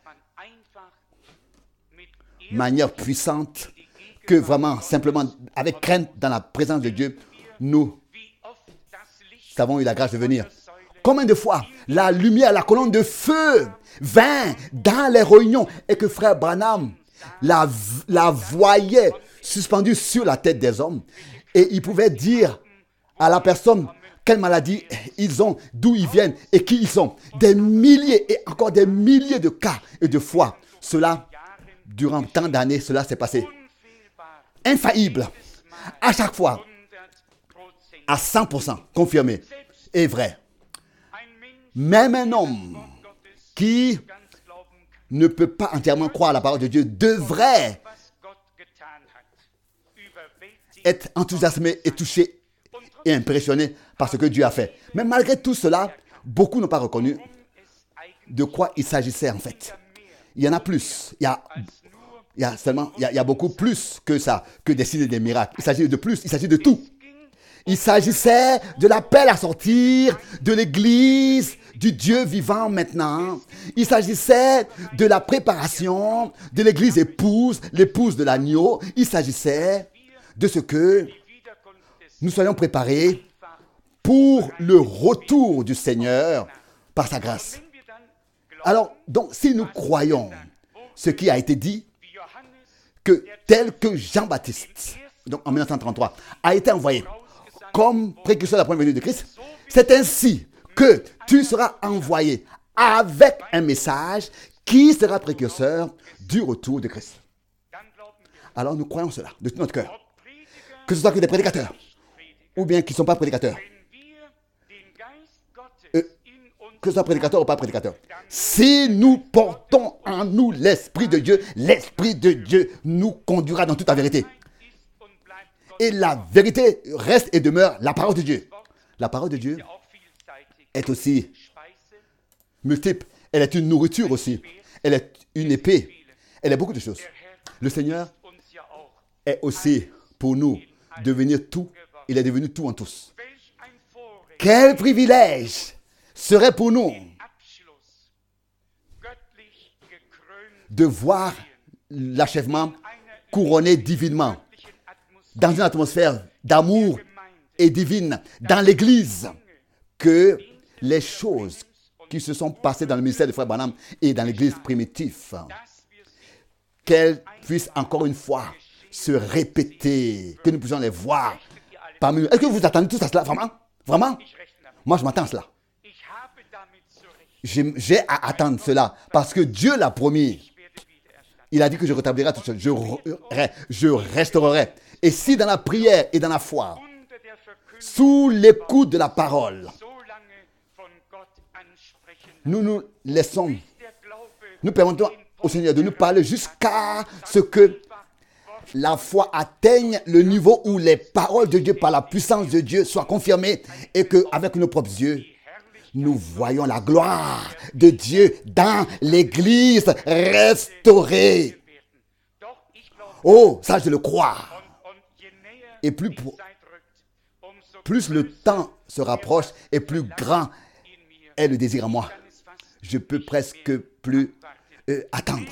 Speaker 1: manière puissante que vraiment, simplement, avec crainte dans la présence de Dieu, nous avons eu la grâce de venir. Combien de fois la lumière, la colonne de feu vint dans les réunions et que frère Branham la, la voyait suspendue sur la tête des hommes et il pouvait dire à la personne quelle maladie ils ont, d'où ils viennent et qui ils sont. Des milliers et encore des milliers de cas et de fois. Cela, durant tant d'années, cela s'est passé. Infaillible. À chaque fois. À cent pour cent confirmé et vrai. Même un homme qui ne peut pas entièrement croire à la parole de Dieu devrait être enthousiasmé et touché et impressionné par ce que Dieu a fait. Mais malgré tout cela, beaucoup n'ont pas reconnu de quoi il s'agissait en fait. Il y en a plus. Il y a, il y a seulement, il y a, il y a beaucoup plus que ça, que des signes et des miracles. Il s'agit de plus, il s'agit de tout. Il s'agissait de l'appel à sortir de l'église du Dieu vivant maintenant. Il s'agissait de la préparation de l'église épouse, l'épouse de l'agneau. Il s'agissait de ce que nous soyons préparés pour le retour du Seigneur par sa grâce. Alors, donc, si nous croyons ce qui a été dit, que tel que Jean-Baptiste, donc en mille neuf cent trente-trois, a été envoyé comme précurseur de la première venue de Christ, c'est ainsi que tu seras envoyé avec un message qui sera précurseur du retour de Christ. Alors nous croyons cela de tout notre cœur. Que ce soit que des prédicateurs, ou bien qui ne sont pas prédicateurs. Euh, que ce soit prédicateur ou pas prédicateur. Si nous portons en nous l'Esprit de Dieu, l'Esprit de Dieu nous conduira dans toute la vérité. Et la vérité reste et demeure la parole de Dieu. La parole de Dieu est aussi multiple. Elle est une nourriture aussi. Elle est une épée. Elle est beaucoup de choses. Le Seigneur est aussi pour nous devenir tout. Il est devenu tout en tous. Quel privilège serait pour nous de voir l'achèvement couronné divinement dans une atmosphère d'amour et divine dans l'Église, que les choses qui se sont passées dans le ministère de Frère Branham et dans l'Église primitive, qu'elles puissent encore une fois se répéter, que nous puissions les voir parmi nous. Est-ce que vous attendez tous à cela, vraiment? Vraiment? Moi, je m'attends à cela. J'ai, j'ai à attendre cela parce que Dieu l'a promis. Il a dit que je rétablirai tout seul. Je, je restaurerai. Et si dans la prière et dans la foi, sous l'écoute de la parole, nous nous laissons, nous permettons au Seigneur de nous parler jusqu'à ce que la foi atteigne le niveau où les paroles de Dieu par la puissance de Dieu soient confirmées et qu'avec nos propres yeux, nous voyons la gloire de Dieu dans l'Église restaurée. Oh, ça je le crois. Et plus, plus le temps se rapproche et plus grand est le désir en moi. Je peux presque plus euh, attendre.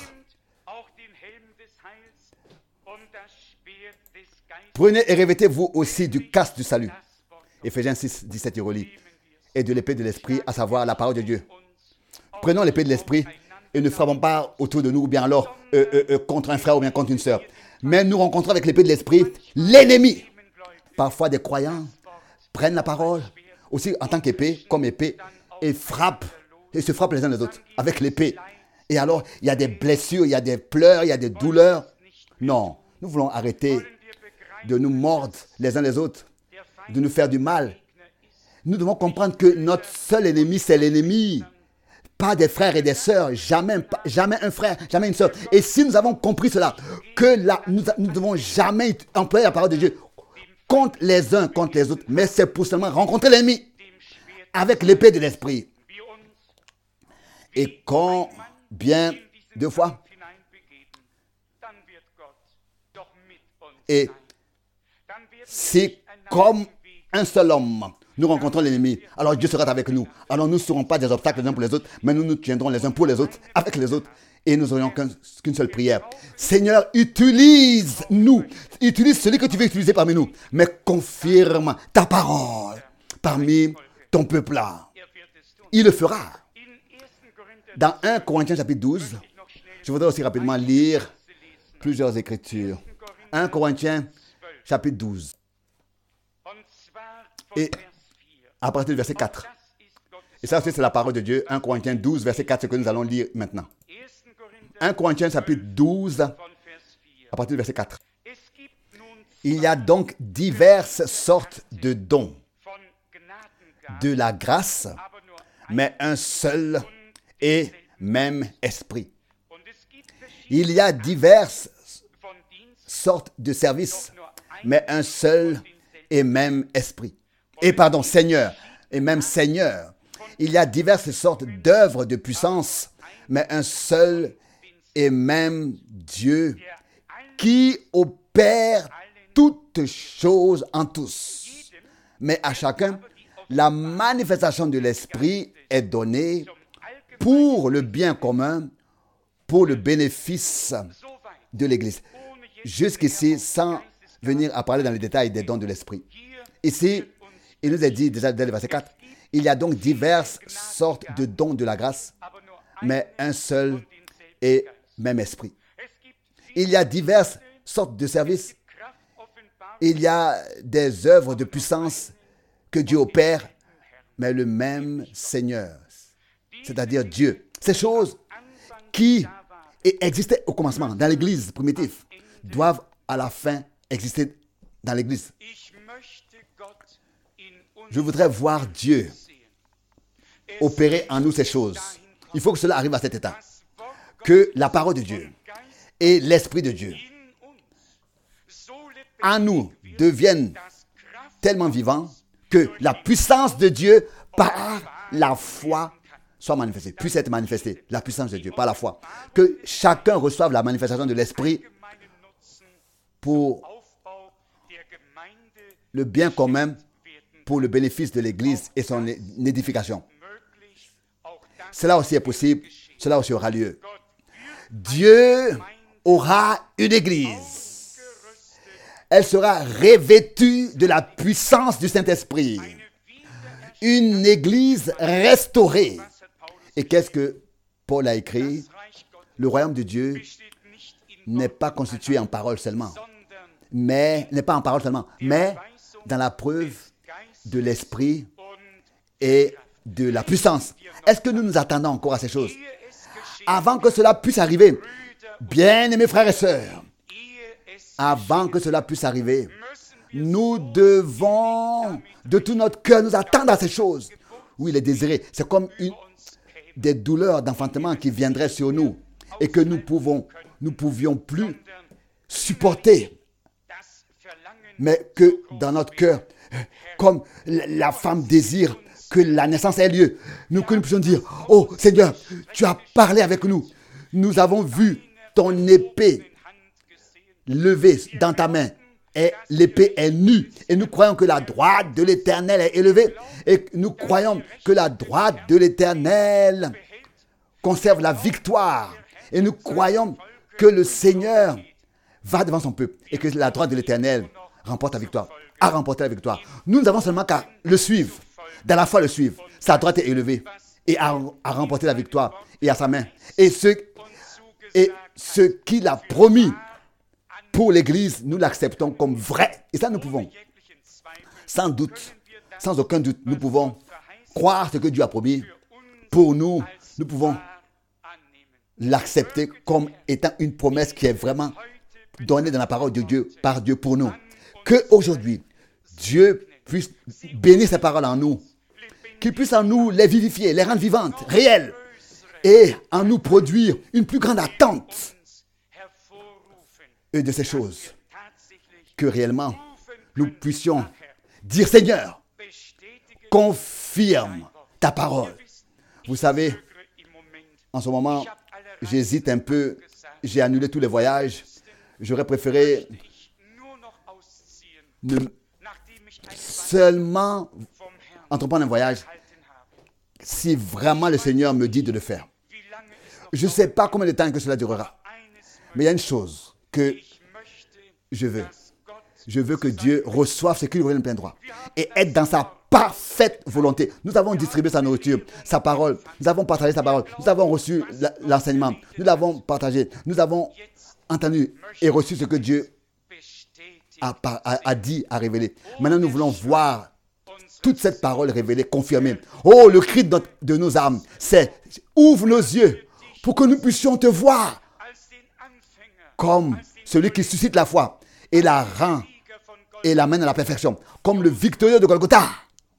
Speaker 1: Prenez et revêtez-vous aussi du casque du salut. Éphésiens six, dix-sept, il relit. Et de l'épée de l'esprit, à savoir la parole de Dieu. Prenons l'épée de l'esprit et ne frappons pas autour de nous ou bien alors euh, euh, euh, contre un frère ou bien contre une sœur. Mais nous rencontrons avec l'épée de l'esprit l'ennemi. Parfois des croyants prennent la parole aussi en tant qu'épée, comme épée, et frappent, et se frappent les uns les autres avec l'épée. Et alors, il y a des blessures, il y a des pleurs, il y a des douleurs. Non, nous voulons arrêter de nous mordre les uns les autres, de nous faire du mal. Nous devons comprendre que notre seul ennemi, c'est l'ennemi. Pas des frères et des sœurs, jamais, jamais un frère, jamais une sœur. Et si nous avons compris cela, que là, nous ne devons jamais employer la parole de Dieu contre les uns, contre les autres, mais c'est pour seulement rencontrer l'ennemi avec l'épée de l'esprit. Et combien de fois? Et c'est comme un seul homme. Nous rencontrons l'ennemi, alors Dieu sera avec nous. Alors nous ne serons pas des obstacles les uns pour les autres, mais nous nous tiendrons les uns pour les autres, avec les autres. Et nous n'aurions qu'un, qu'une seule prière. Seigneur, utilise-nous. Utilise celui que tu veux utiliser parmi nous. Mais confirme ta parole parmi ton peuple là. Il le fera. Dans premier Corinthiens chapitre douze, je voudrais aussi rapidement lire plusieurs écritures. un Corinthiens, chapitre douze. Et à partir du verset quatre. Et ça aussi, c'est la parole de Dieu. un Corinthiens douze, verset quatre, ce que nous allons lire maintenant. un Corinthiens, chapitre douze, à partir du verset quatre. Il y a donc diverses sortes de dons de la grâce, mais un seul et même esprit. Il y a diverses sortes de services, mais un seul et même esprit. Et pardon, Seigneur, et même Seigneur. Il y a diverses sortes d'œuvres de puissance, mais un seul et même Dieu qui opère toutes choses en tous. Mais à chacun, la manifestation de l'Esprit est donnée pour le bien commun, pour le bénéfice de l'Église. Jusqu'ici, sans venir à parler dans les détails des dons de l'Esprit. Ici, il nous est dit déjà dès le verset quatre, il y a donc diverses sortes de dons de la grâce, mais un seul et même esprit. Il y a diverses sortes de services. Il y a des œuvres de puissance que Dieu opère, mais le même Seigneur, c'est-à-dire Dieu. Ces choses qui existaient au commencement dans l'Église primitive doivent à la fin exister dans l'Église. Je voudrais voir Dieu opérer en nous ces choses. Il faut que cela arrive à cet état. Que la parole de Dieu et l'Esprit de Dieu en nous deviennent tellement vivants que la puissance de Dieu par la foi soit manifestée, puisse être manifestée, la puissance de Dieu par la foi. Que chacun reçoive la manifestation de l'Esprit pour le bien commun, pour le bénéfice de l'Église et son édification. Cela aussi est possible, cela aussi aura lieu. Dieu aura une Église. Elle sera revêtue de la puissance du Saint-Esprit. Une Église restaurée. Et qu'est-ce que Paul a écrit? Le royaume de Dieu n'est pas constitué en parole seulement, mais n'est pas en parole seulement, mais dans la preuve de l'Esprit et de la puissance. Est-ce que nous nous attendons encore à ces choses? Avant que cela puisse arriver, bien-aimés frères et sœurs, avant que cela puisse arriver, nous devons de tout notre cœur nous attendre à ces choses. Oui, les désirer. C'est comme une, des douleurs d'enfantement qui viendraient sur nous et que nous pouvons, nous pouvions plus supporter. Mais que dans notre cœur, comme la femme désire que la naissance ait lieu, nous que nous puissions dire, oh Seigneur, tu as parlé avec nous. Nous avons vu ton épée levée dans ta main. Et l'épée est nue. Et nous croyons que la droite de l'Éternel est élevée. Et nous croyons que la droite de l'Éternel conserve la victoire. Et nous croyons que le Seigneur va devant son peuple. Et que la droite de l'Éternel remporte la victoire. A remporté la victoire. Nous n'avons seulement qu'à le suivre. Dans la foi le suivre. Sa droite est élevée. Et a, a remporté la victoire. Et à sa main. Et ce, et ce qu'il a promis pour l'Église, nous l'acceptons comme vrai. Et ça, nous pouvons, sans doute, sans aucun doute, nous pouvons croire ce que Dieu a promis. Pour nous, nous pouvons l'accepter comme étant une promesse qui est vraiment donnée dans la parole de Dieu, par Dieu pour nous. Que aujourd'hui, Dieu puisse bénir ces paroles en nous, qu'il puisse en nous les vivifier, les rendre vivantes, réelles, et en nous produire une plus grande attente de ces choses, que réellement nous puissions dire, Seigneur, confirme ta parole. Vous savez, en ce moment, j'hésite un peu, j'ai annulé tous les voyages. J'aurais préféré ne seulement entreprendre un voyage si vraiment le Seigneur me dit de le faire. Je ne sais pas combien de temps que cela durera, mais il y a une chose que je veux. Je veux que Dieu reçoive ce qu'il lui donne de plein droit et être dans sa parfaite volonté. Nous avons distribué sa nourriture, sa parole. Nous avons partagé sa parole. Nous avons reçu l'enseignement. Nous l'avons partagé. Nous avons entendu et reçu ce que Dieu a, a, a dit, a révélé. Maintenant, nous voulons voir toute cette parole révélée, confirmée. Oh, le cri de, notre, de nos âmes, c'est « Ouvre nos yeux pour que nous puissions te voir comme celui qui suscite la foi et la rend et l'amène à la perfection, comme le victorieux de Golgotha. »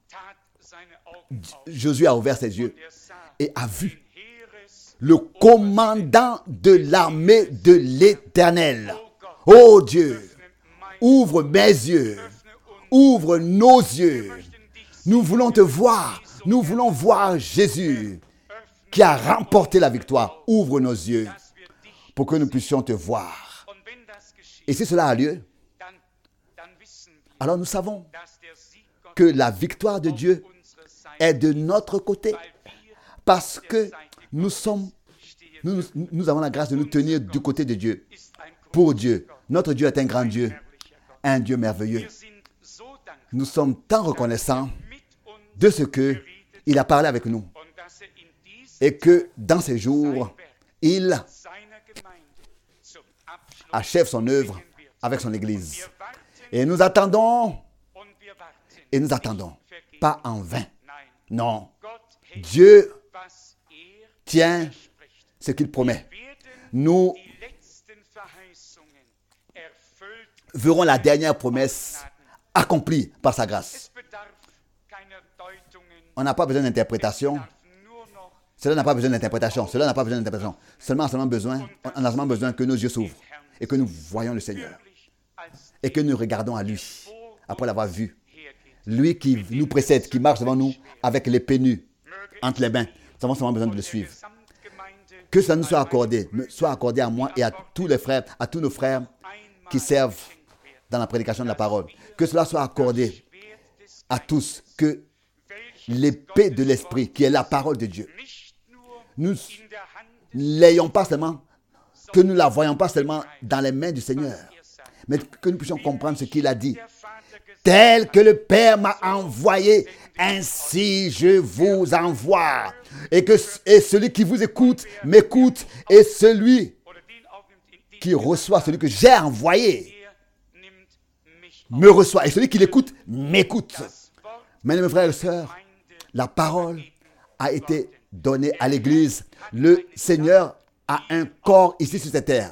Speaker 1: Josué a ouvert ses yeux et a vu le commandant de l'armée de l'Éternel. Oh Dieu, ouvre mes yeux, ouvre nos yeux. Nous voulons te voir, nous voulons voir Jésus qui a remporté la victoire. Ouvre nos yeux pour que nous puissions te voir. Et si cela a lieu, alors nous savons que la victoire de Dieu est de notre côté parce que nous sommes, nous, nous avons la grâce de nous tenir du côté de Dieu. Pour Dieu, notre Dieu est un grand Dieu, un Dieu merveilleux. Nous sommes tant reconnaissants de ce qu'il a parlé avec nous et que dans ces jours, il achève son œuvre avec son Église. Et nous attendons, et nous attendons, pas en vain. Non, Dieu tient ce qu'il promet. Nous verrons la dernière promesse accomplie par sa grâce. On n'a pas besoin d'interprétation. Cela n'a pas besoin d'interprétation. Cela n'a pas besoin d'interprétation. Seulement, seulement besoin, on a seulement besoin que nos yeux s'ouvrent et que nous voyons le Seigneur et que nous regardons à lui après l'avoir vu. Lui qui nous précède, qui marche devant nous avec l'épée nue entre les mains. Nous avons seulement besoin de le suivre. Que cela nous soit accordé, soit accordé à moi et à tous les frères, à tous nos frères qui servent dans la prédication de la parole. Que cela soit accordé à tous, que l'épée de l'esprit, qui est la parole de Dieu, nous l'ayons pas seulement, que nous la voyons pas seulement dans les mains du Seigneur, mais que nous puissions comprendre ce qu'il a dit. Tel que le Père m'a envoyé, ainsi je vous envoie. Et que et celui qui vous écoute, m'écoute, et celui qui reçoit celui que j'ai envoyé, me reçoit. Et celui qui l'écoute, m'écoute. Mes frères et sœurs, la parole a été donnée à l'Église. Le Seigneur a un corps ici sur cette terre.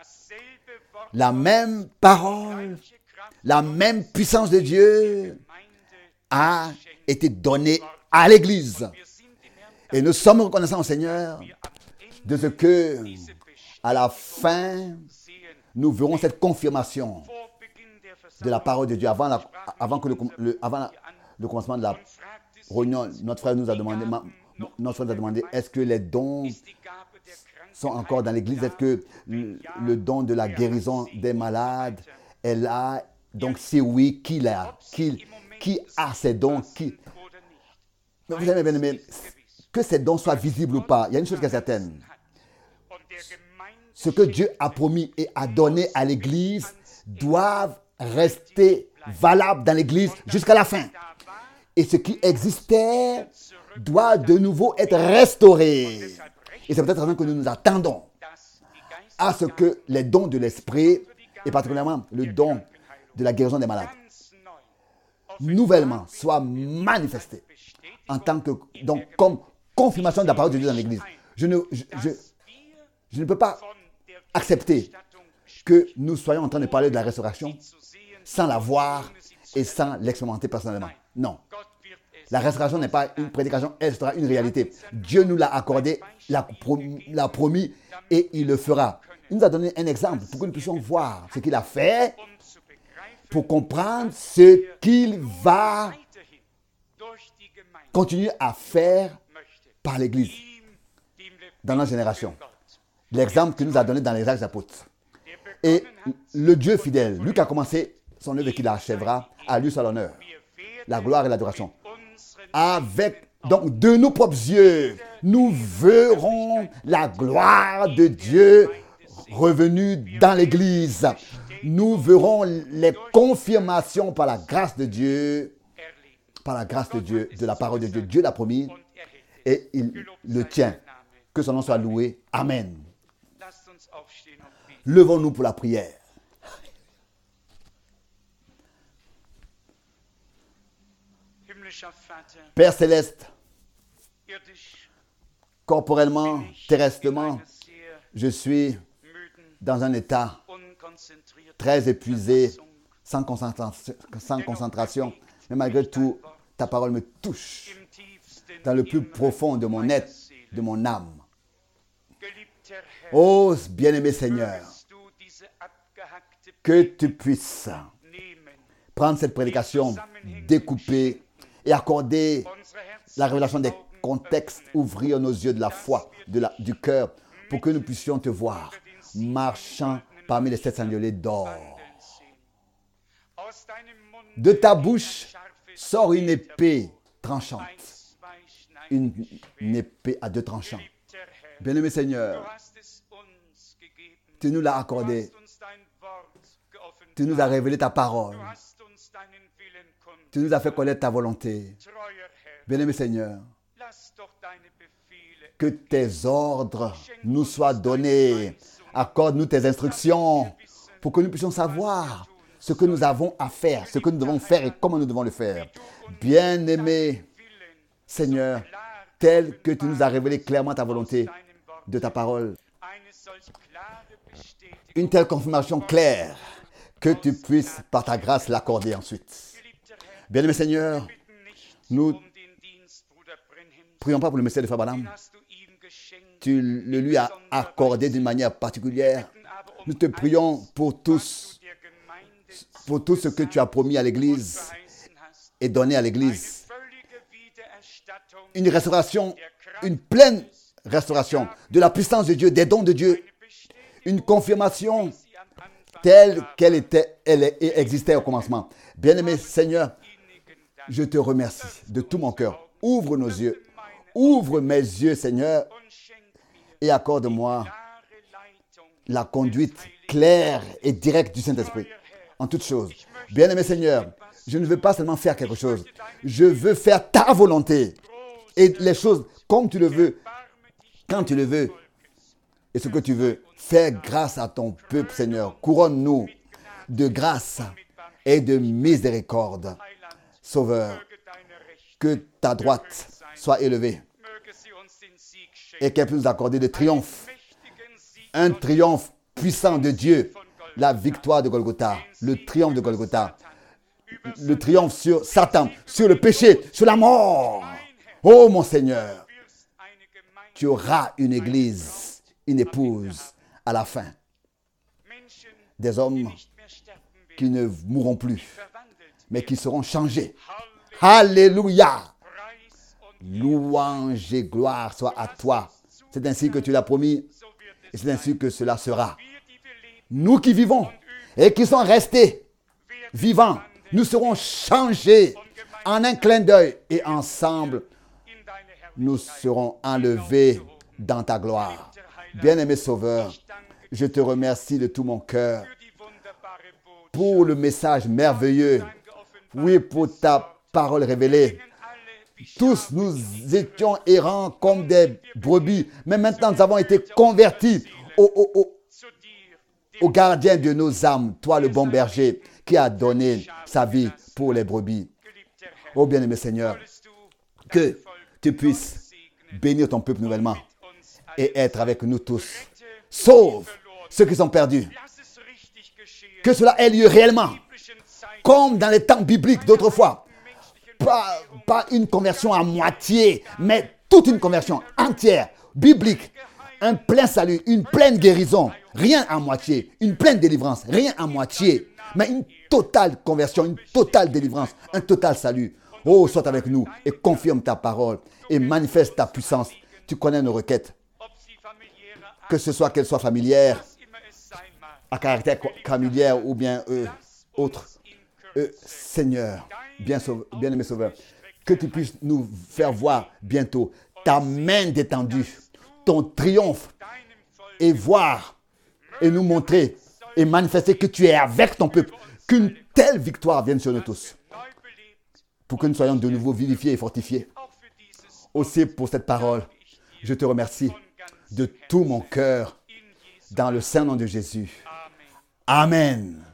Speaker 1: La même parole, la même puissance de Dieu a été donnée à l'Église. Et nous sommes reconnaissants au Seigneur de ce que, à la fin, nous verrons cette confirmation de la parole de Dieu. Avant, la, avant, que le, le, avant la, le commencement de la réunion, notre frère nous a demandé, notre frère nous a demandé, est-ce que les dons sont encore dans l'Église? Est-ce que le, le don de la guérison des malades est là? Donc, si oui, qui l'a? Qui, qui a ces dons? Qui? Vous savez, bien aimé, que ces dons soient visibles ou pas, il y a une chose qui est certaine. Ce que Dieu a promis et a donné à l'Église doivent rester valables dans l'Église jusqu'à la fin. Et ce qui existait doit de nouveau être restauré. Et c'est peut-être que nous nous attendons à ce que les dons de l'Esprit, et particulièrement le don de la guérison des malades, nouvellement soient manifestés en tant que, donc, comme confirmation de la parole de Dieu dans l'Église. Je ne, je, je, je ne peux pas accepter que nous soyons en train de parler de la restauration sans la voir et sans l'expérimenter personnellement. Non. La restauration n'est pas une prédication, elle sera une réalité. Dieu nous l'a accordé, l'a promis, l'a promis et il le fera. Il nous a donné un exemple pour que nous puissions voir ce qu'il a fait, pour comprendre ce qu'il va continuer à faire par l'Église dans notre génération. L'exemple qu'il nous a donné dans les Actes des Apôtres. Et le Dieu fidèle, lui qui a commencé son œuvre et qui l'achèvera, à lui soit l'honneur, la gloire et l'adoration. Avec, donc, de nos propres yeux, nous verrons la gloire de Dieu revenue dans l'Église. Nous verrons les confirmations par la grâce de Dieu, par la grâce de Dieu, de la parole de Dieu. Dieu l'a promis et il le tient. Que son nom soit loué. Amen. Levons-nous pour la prière. Père céleste, corporellement, terrestrement, je suis dans un état très épuisé, sans concentration, sans concentration. Mais malgré tout, ta parole me touche dans le plus profond de mon être, de mon âme. Ô bien-aimé Seigneur, que tu puisses prendre cette prédication découpée et accorder la révélation des contextes, ouvrir nos yeux de la foi, de la, du cœur, pour que nous puissions te voir marchant parmi les sept chandeliers d'or. De ta bouche sort une épée tranchante, une, une épée à deux tranchants. Bien-aimé Seigneur, tu nous l'as accordé. Tu nous as révélé ta parole. Tu nous as fait connaître ta volonté. Bien-aimé Seigneur, que tes ordres nous soient donnés. Accorde-nous tes instructions pour que nous puissions savoir ce que nous avons à faire, ce que nous devons faire et comment nous devons le faire. Bien-aimé Seigneur, tel que tu nous as révélé clairement ta volonté de ta parole, une telle confirmation claire que tu puisses par ta grâce l'accorder ensuite. Bien-aimé Seigneur, nous prions pas pour le message de Frère Branham. Tu le lui as accordé d'une manière particulière. Nous te prions pour tous, pour tout ce que tu as promis à l'Église et donné à l'Église. Une restauration, une pleine restauration de la puissance de Dieu, des dons de Dieu. Une confirmation telle qu'elle était, elle existait au commencement. Bien-aimé Seigneur, je te remercie de tout mon cœur. Ouvre nos yeux. Ouvre mes yeux, Seigneur, et accorde-moi la conduite claire et directe du Saint-Esprit en toutes choses. Bien-aimé Seigneur, je ne veux pas seulement faire quelque chose. Je veux faire ta volonté et les choses comme tu le veux, quand tu le veux et ce que tu veux. Fais grâce à ton peuple, Seigneur. Couronne-nous de grâce et de miséricorde. Sauveur, que ta droite soit élevée et qu'elle puisse nous accorder de triomphe. Un triomphe puissant de Dieu. La victoire de Golgotha. Le triomphe de Golgotha. Le triomphe sur Satan, sur le péché, sur la mort. Oh mon Seigneur, tu auras une église, une épouse à la fin. Des hommes qui ne mourront plus, mais qui seront changés. Alléluia! Louange et gloire soient à toi. C'est ainsi que tu l'as promis et c'est ainsi que cela sera. Nous qui vivons et qui sommes restés vivants, nous serons changés en un clin d'œil et ensemble, nous serons enlevés dans ta gloire. Bien-aimé Sauveur, je te remercie de tout mon cœur pour le message merveilleux. Oui, pour ta parole révélée. Tous nous étions errants comme des brebis, mais maintenant nous avons été convertis au, au, au, au gardien de nos âmes, toi le bon berger qui a donné sa vie pour les brebis. Oh bien-aimé Seigneur, que tu puisses bénir ton peuple nouvellement et être avec nous tous. Sauve ceux qui sont perdus. Que cela ait lieu réellement, comme dans les temps bibliques d'autrefois. Pas, pas une conversion à moitié, mais toute une conversion entière, biblique. Un plein salut, une pleine guérison, rien à moitié. Une pleine délivrance, rien à moitié. Mais une totale conversion, une totale délivrance, un total salut. Oh, sois avec nous et confirme ta parole et manifeste ta puissance. Tu connais nos requêtes. Que ce soit qu'elles soient familières, à caractère familière ou bien euh, autre. Euh, Seigneur, bien, sauve, bien aimé Sauveur, que tu puisses nous faire voir bientôt ta main détendue, ton triomphe, et voir et nous montrer et manifester que tu es avec ton peuple, qu'une telle victoire vienne sur nous tous, pour que nous soyons de nouveau vivifiés et fortifiés. Aussi pour cette parole, je te remercie de tout mon cœur dans le saint nom de Jésus. Amen.